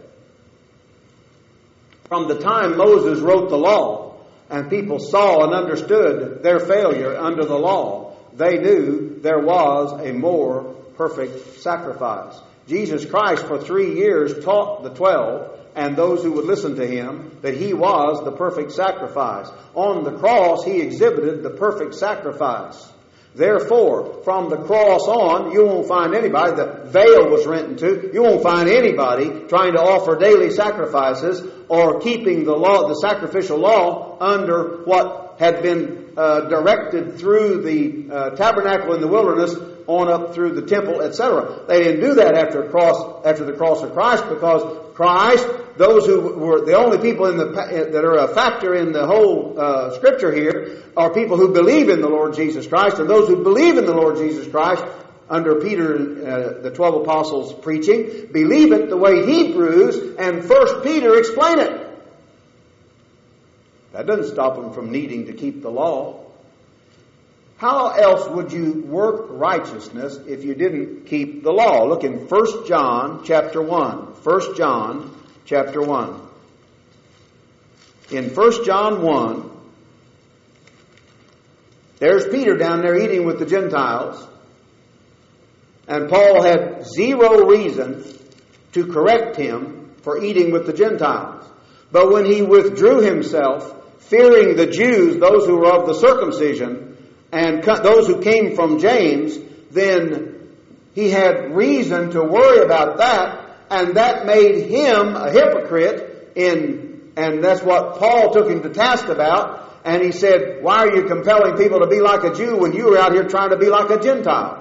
From the time Moses wrote the law, and people saw and understood their failure under the law, they knew there was a more perfect sacrifice. Jesus Christ for three years taught the twelve and those who would listen to him that he was the perfect sacrifice. On the cross, he exhibited the perfect sacrifice. Therefore, from the cross on, you won't find anybody, the veil was rent in two, you won't find anybody trying to offer daily sacrifices or keeping the law, the sacrificial law, under what had been uh, directed through the uh, tabernacle in the wilderness on up through the temple, et cetera. They didn't do that after cross after the cross of Christ, because Christ, those who were the only people in the that are a factor in the whole uh, Scripture here, are people who believe in the Lord Jesus Christ, and those who believe in the Lord Jesus Christ under Peter, uh, the twelve apostles preaching, believe it the way Hebrews and First Peter explain it. That doesn't stop them from needing to keep the law. How else would you work righteousness if you didn't keep the law? Look in First John chapter one. First John chapter one. In First John one, there's Peter down there eating with the Gentiles. And Paul had zero reason to correct him for eating with the Gentiles. But when he withdrew himself, fearing the Jews, those who were of the circumcision, and those who came from James, then he had reason to worry about that, and that made him a hypocrite in, and that's what Paul took him to task about. And he said, why are you compelling people to be like a Jew when you were out here trying to be like a Gentile?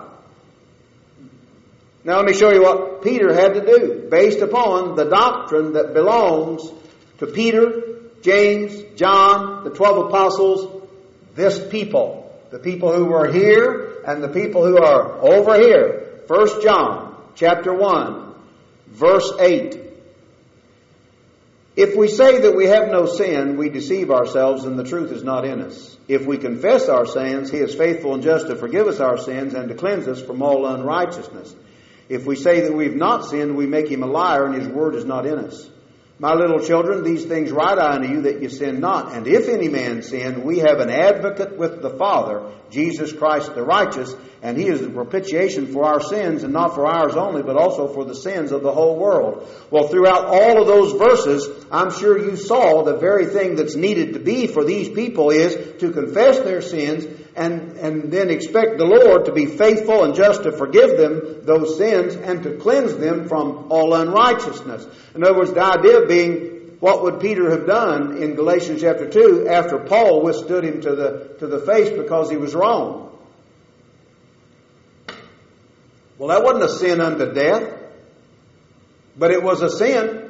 Now let me show you what Peter had to do, based upon the doctrine that belongs to Peter, James, John, the twelve apostles, this people. The people who were here and the people who are over here. First John chapter one, verse eight. If we say that we have no sin, we deceive ourselves and the truth is not in us. If we confess our sins, He is faithful and just to forgive us our sins and to cleanse us from all unrighteousness. If we say that we have not sinned, we make Him a liar and His word is not in us. My little children, these things write I unto you that you sin not. And if any man sin, we have an advocate with the Father, Jesus Christ the righteous, and He is the propitiation for our sins, and not for ours only, but also for the sins of the whole world. Well, throughout all of those verses, I'm sure you saw the very thing that's needed to be for these people is to confess their sins and, and then expect the Lord to be faithful and just to forgive them those sins and to cleanse them from all unrighteousness. In other words, the idea being, what would Peter have done in Galatians chapter two after Paul withstood him to the, to the face because he was wrong? Well, that wasn't a sin unto death, but it was a sin.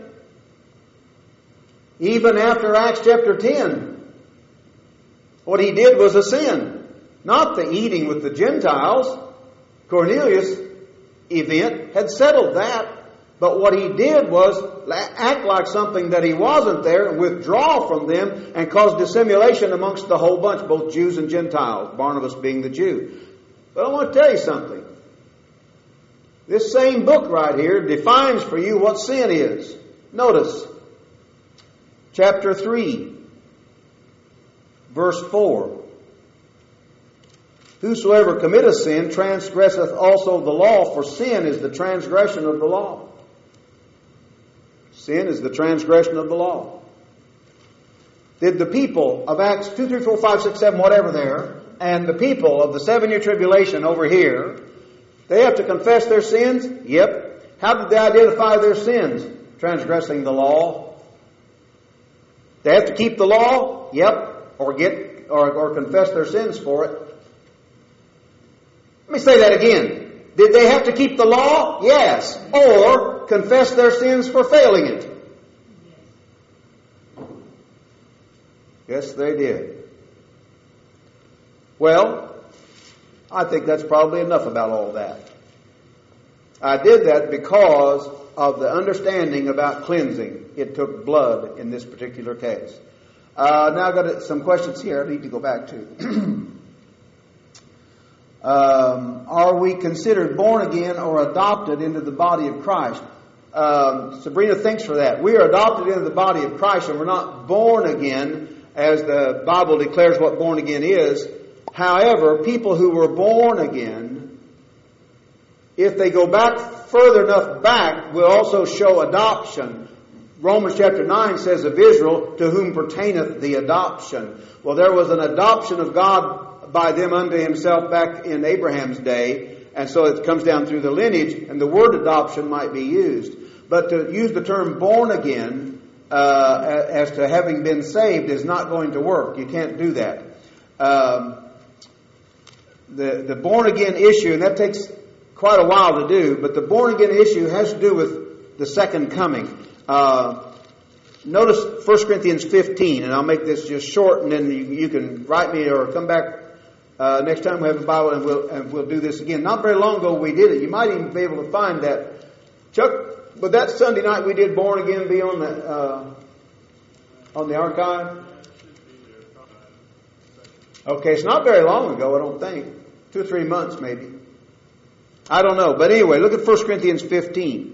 Even after Acts chapter ten, what he did was a sin. Not the eating with the Gentiles. Cornelius' event had settled that. But what he did was act like something that he wasn't there and withdraw from them and cause dissimulation amongst the whole bunch, both Jews and Gentiles, Barnabas being the Jew. But I want to tell you something. This same book right here defines for you what sin is. Notice, chapter three, verse four. Whosoever committeth sin transgresseth also the law, for sin is the transgression of the law. Sin is the transgression of the law. Did the people of Acts two, three, four, five, six, seven, whatever there, and the people of the seven-year tribulation over here, they have to confess their sins? Yep. How did they identify their sins? Transgressing the law. They have to keep the law? Yep. Or get or, or confess their sins for it. Let me say that again. Did they have to keep the law? Yes. Or confess their sins for failing it? Yes, they did. Well, I think that's probably enough about all that. I did that because of the understanding about cleansing. It took blood in this particular case. Uh, now I've got some questions here I need to go back to. Um, are we considered born again or adopted into the body of Christ? Um, Sabrina thanks for that. We are adopted into the body of Christ, and we're not born again as the Bible declares what born again is. However, people who were born again, if they go back further enough back, will also show adoption. Romans chapter nine says of Israel, to whom pertaineth the adoption. Well, there was an adoption of God by them unto Himself back in Abraham's day, and so it comes down through the lineage, and the word adoption might be used. But to use the term born again uh, as to having been saved is not going to work. You can't do that. Um, the the born again issue, and that takes quite a while to do, but the born again issue has to do with the second coming. Uh, notice First Corinthians fifteen, and I'll make this just short, and then you, you can write me or come back Uh, next time we have a Bible, and we'll and we'll do this again. Not very long ago we did it. You might even be able to find that. Chuck, would that Sunday night we did Born Again be on the uh, on the archive? Okay, it's not very long ago, I don't think. Two or three months maybe. I don't know. But anyway, look at First Corinthians fifteen.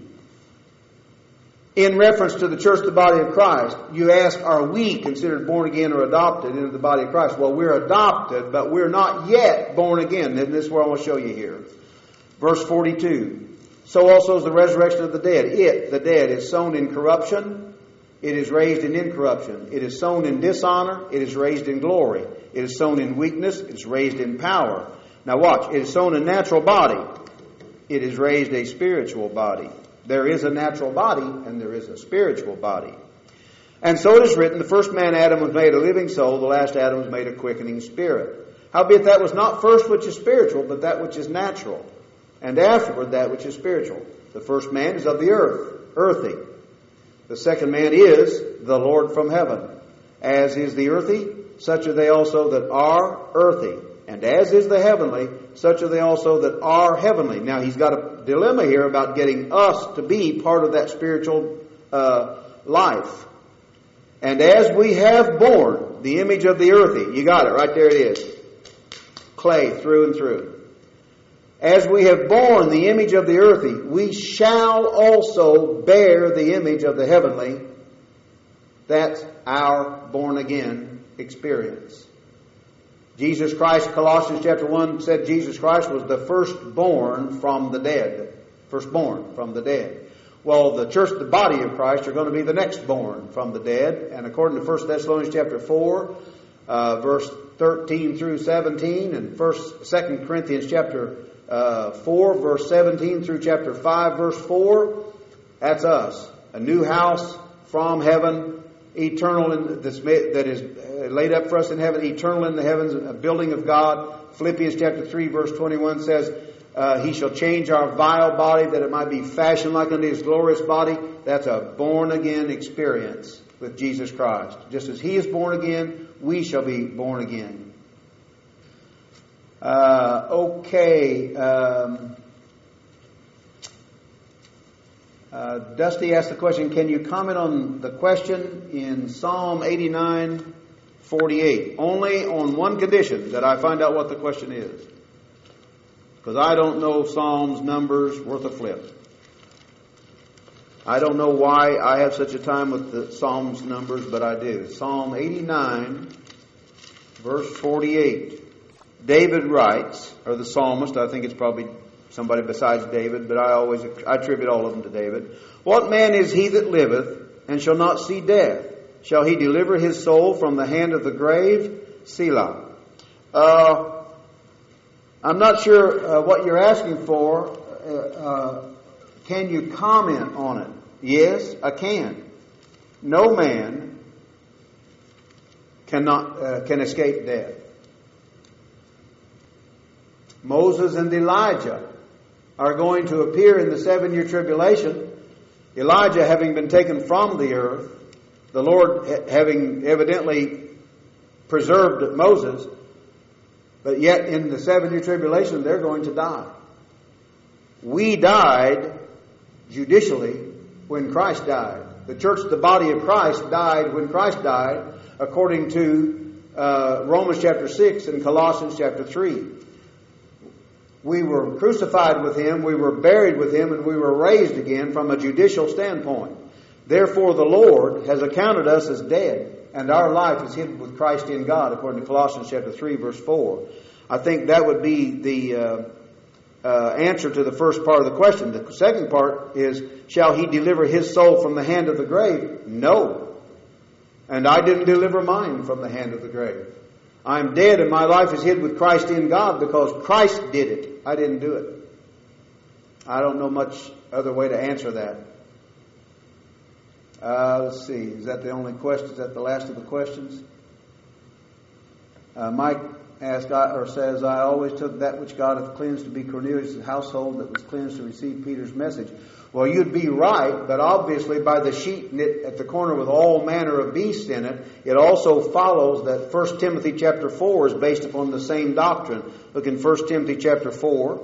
In reference to the church, the body of Christ, you ask, are we considered born again or adopted into the body of Christ? Well, we're adopted, but we're not yet born again. And this is what I want to show you here. Verse forty-two. So also is the resurrection of the dead. It, the dead, is sown in corruption. It is raised in incorruption. It is sown in dishonor. It is raised in glory. It is sown in weakness. It is raised in power. Now watch. It is sown a natural body. It is raised a spiritual body. There is a natural body and there is a spiritual body. And so it is written, the first man Adam was made a living soul, the last Adam was made a quickening spirit. Howbeit that was not first which is spiritual, but that which is natural, and afterward that which is spiritual. The first man is of the earth, earthy. The second man is the Lord from heaven. As is the earthy, such are they also that are earthy. And as is the heavenly, such are they also that are heavenly. Now he's got a dilemma here about getting us to be part of that spiritual uh, life. And as we have borne the image of the earthy, you got it, right there it is. Clay through and through. As we have borne the image of the earthy, we shall also bear the image of the heavenly. That's our born again experience. Jesus Christ, Colossians chapter one said Jesus Christ was the firstborn from the dead. Firstborn from the dead. Well, the church, the body of Christ, are going to be the next born from the dead. And according to First Thessalonians chapter four, uh, verse thirteen through seventeen, and First, Second Corinthians chapter uh, four, verse seventeen through chapter five, verse four, that's us. A new house from heaven, eternal, in this, that is laid up for us in heaven, eternal in the heavens, a building of God. Philippians chapter three, verse twenty-one says, Uh, he shall change our vile body that it might be fashioned like unto his glorious body. That's a born again experience with Jesus Christ. Just as he is born again, we shall be born again. Uh, okay. Um, uh, Dusty asked the question, can you comment on the question in Psalm eighty-nine forty-eight? Only on one condition, that I find out what the question is. Because I don't know Psalms numbers worth a flip. I don't know why I have such a time with the Psalms numbers, but I do. Psalm eighty-nine, verse forty-eight. David writes, or the psalmist, I think it's probably somebody besides David, but I always I attribute all of them to David. What man is he that liveth, and shall not see death? Shall he deliver his soul from the hand of the grave? Selah. Uh... I'm not sure uh, what you're asking for. Uh, uh, can you comment on it? Yes, I can. No man cannot uh, can escape death. Moses and Elijah are going to appear in the seven-year tribulation. Elijah having been taken from the earth, the Lord ha- having evidently preserved Moses. But yet in the seven-year tribulation, they're going to die. We died judicially when Christ died. The church, the body of Christ, died when Christ died, according to uh, Romans chapter six and Colossians chapter three. We were crucified with Him, we were buried with Him, and we were raised again from a judicial standpoint. Therefore the Lord has accounted us as dead, and our life is hid with Christ in God, according to Colossians chapter three, verse four. I think that would be the uh, uh, answer to the first part of the question. The second part is, shall he deliver his soul from the hand of the grave? No. And I didn't deliver mine from the hand of the grave. I'm dead and my life is hid with Christ in God because Christ did it. I didn't do it. I don't know much other way to answer that. Uh, let's see. Is that the only question? Is that the last of the questions? Uh, Mike asked, or says, I always took that which God hath cleansed to be Cornelius' household that was cleansed to receive Peter's message. Well, you'd be right, but obviously by the sheet knit at the corner with all manner of beasts in it, it also follows that First Timothy chapter four is based upon the same doctrine. Look in First Timothy chapter four.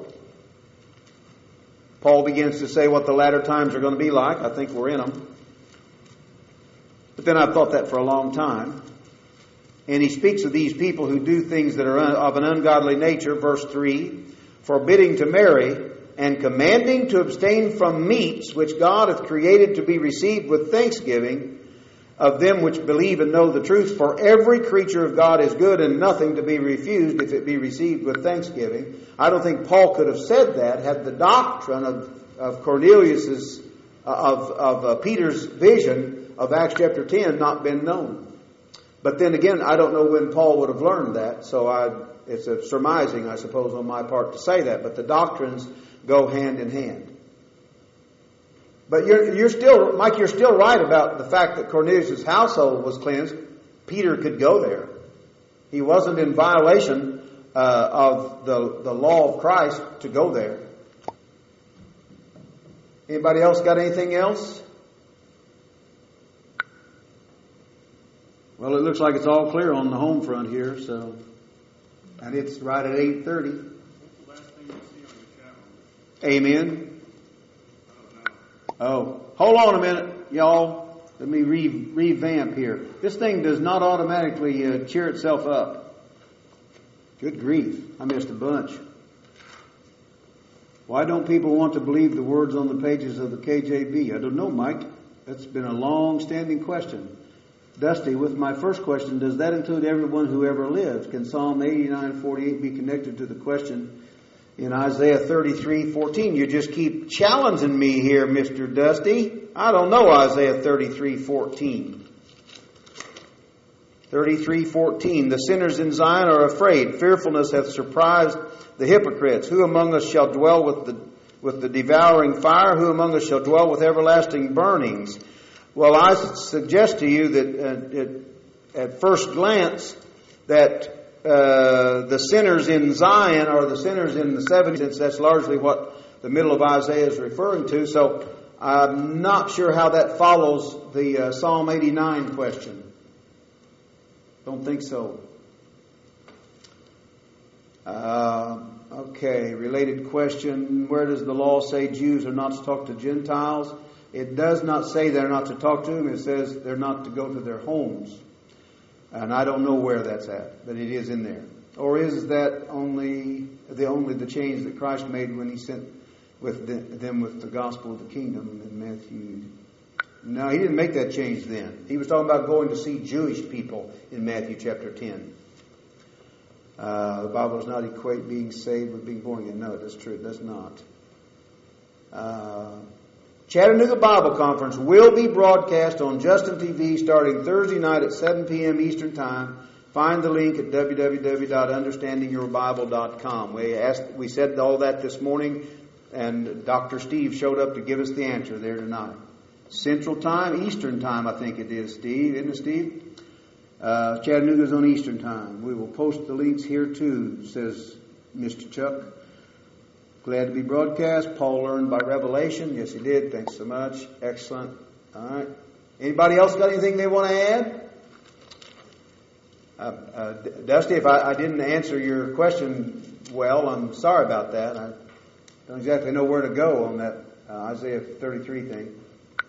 Paul begins to say what the latter times are going to be like. I think we're in them. But then I've thought that for a long time. And he speaks of these people who do things that are of an ungodly nature. Verse three, forbidding to marry and commanding to abstain from meats which God hath created to be received with thanksgiving of them which believe and know the truth. For every creature of God is good and nothing to be refused if it be received with thanksgiving. I don't think Paul could have said that had the doctrine of, of Cornelius's, of, of uh, Peter's vision of Acts chapter ten not been known. But then again, I don't know when Paul would have learned that, so I, it's a surmising, I suppose, on my part to say that. But the doctrines go hand in hand. But you're, you're still, Mike, you're still right about the fact that Cornelius' household was cleansed. Peter could go there. He wasn't in violation uh, of the, the law of Christ to go there. Anybody else got anything else? Well, it looks like it's all clear on the home front here, so, and it's right at eight thirty. What's the last thing you see on the calendar? Amen. I don't know. Oh, hold on a minute, y'all. Let me re- revamp here. This thing does not automatically uh, cheer itself up. Good grief. I missed a bunch. Why don't people want to believe the words on the pages of the K J V? I don't know, Mike. That's been a long-standing question. Dusty, with my first question, does that include everyone who ever lived? Can Psalm eighty-nine forty-eight be connected to the question in Isaiah thirty-three fourteen? You just keep challenging me here, Mister Dusty. I don't know Isaiah thirty-three fourteen. thirty-three fourteen. The sinners in Zion are afraid. Fearfulness hath surprised the hypocrites. Who among us shall dwell with the with the devouring fire? Who among us shall dwell with everlasting burnings? Well, I suggest to you that uh, it, at first glance that uh, the sinners in Zion are the sinners in the seventies, since that's largely what the middle of Isaiah is referring to. So I'm not sure how that follows the uh, Psalm eighty-nine question. Don't think so. Uh, okay, related question. Where does the law say Jews are not to talk to Gentiles? It does not say they're not to talk to them. It says they're not to go to their homes. And I don't know where that's at, but it is in there. Or is that only the only the change that Christ made when He sent with the, them with the gospel of the kingdom in Matthew? No, He didn't make that change then. He was talking about going to see Jewish people in Matthew chapter ten. Uh, the Bible does not equate being saved with being born again. No, that's true. It does not. Uh, Chattanooga Bible Conference will be broadcast on Justin T V starting Thursday night at seven p.m. Eastern Time. Find the link at w w w dot understanding your bible dot com. We asked, we said all that this morning, and Doctor Steve showed up to give us the answer there tonight. Central Time, Eastern Time, I think it is, Steve. Isn't it, Steve? Uh, Chattanooga's on Eastern Time. We will post the links here too, says Mister Chuck. Glad to be broadcast. Paul learned by revelation. Yes, he did. Thanks so much. Excellent. All right. Anybody else got anything they want to add? Uh, uh, Dusty, if I, I didn't answer your question well, I'm sorry about that. I don't exactly know where to go on that uh, Isaiah thirty-three thing.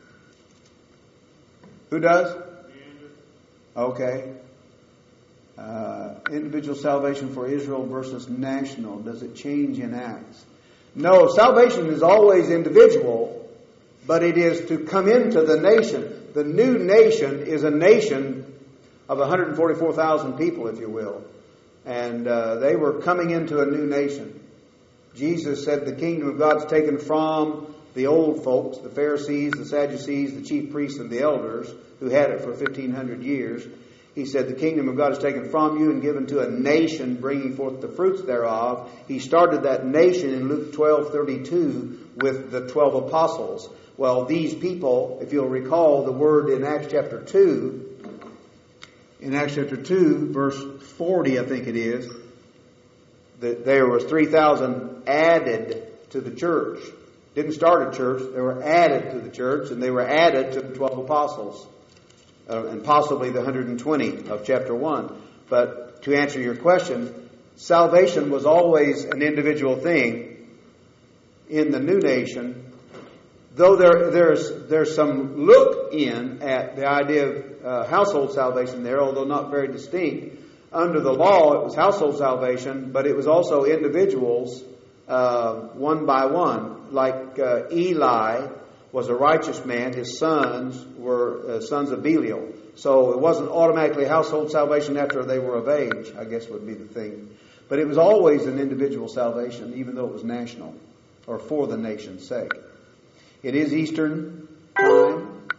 Who does? Okay. Uh, individual salvation for Israel versus national. Does it change in Acts? No, salvation is always individual, but it is to come into the nation. The new nation is a nation of one hundred forty-four thousand people, if you will. And uh, they were coming into a new nation. Jesus said the kingdom of God's taken from the old folks, the Pharisees, the Sadducees, the chief priests, and the elders, who had it for fifteen hundred years. He said the kingdom of God is taken from you and given to a nation, bringing forth the fruits thereof. He started that nation in Luke twelve thirty-two with the twelve apostles. Well, these people, if you'll recall the word in Acts chapter two, in Acts chapter two, verse forty, I think it is, that there was three thousand added to the church. Didn't start a church, they were added to the church, and they were added to the twelve apostles. Uh, and possibly the one hundred twenty of chapter one. But to answer your question, salvation was always an individual thing in the new nation, though there, there's there's some look in at the idea of uh, household salvation there, although not very distinct. Under the law, it was household salvation, but it was also individuals uh, one by one, like uh, Eli was a righteous man. His sons were uh, sons of Belial. So it wasn't automatically household salvation after they were of age, I guess would be the thing. But it was always an individual salvation, even though it was national, or for the nation's sake. It is Eastern Time.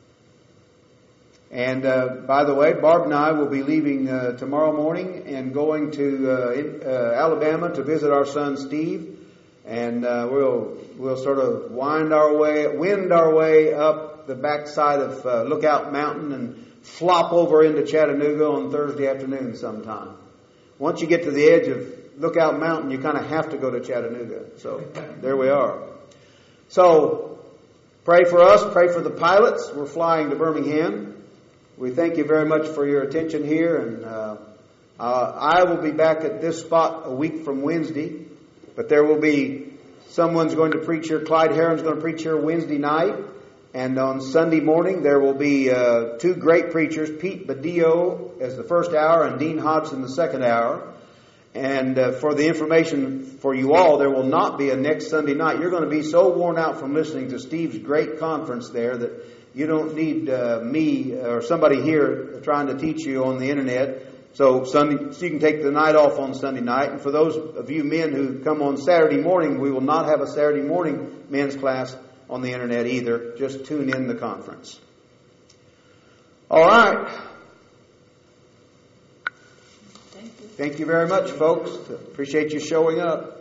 And uh, by the way, Barb and I will be leaving uh, tomorrow morning and going to uh, in, uh, Alabama to visit our son Steve. And uh, we'll we'll sort of wind our way, wind our way up the backside of uh, Lookout Mountain and flop over into Chattanooga on Thursday afternoon sometime. Once you get to the edge of Lookout Mountain, you kind of have to go to Chattanooga. So there we are. So pray for us, pray for the pilots. We're flying to Birmingham. We thank you very much for your attention here, and uh, uh, I will be back at this spot a week from Wednesday. But there will be, someone's going to preach here. Clyde Heron's going to preach here Wednesday night. And on Sunday morning, there will be uh, two great preachers, Pete Badillo as the first hour and Dean Hodgson the second hour. And uh, for the information for you all, there will not be a next Sunday night. You're going to be so worn out from listening to Steve's great conference there that you don't need uh, me or somebody here trying to teach you on the internet. So Sunday, so you can take the night off on Sunday night. And for those of you men who come on Saturday morning, we will not have a Saturday morning men's class on the internet either. Just tune in the conference. All right. Thank you. Thank you very much, folks. Appreciate you showing up.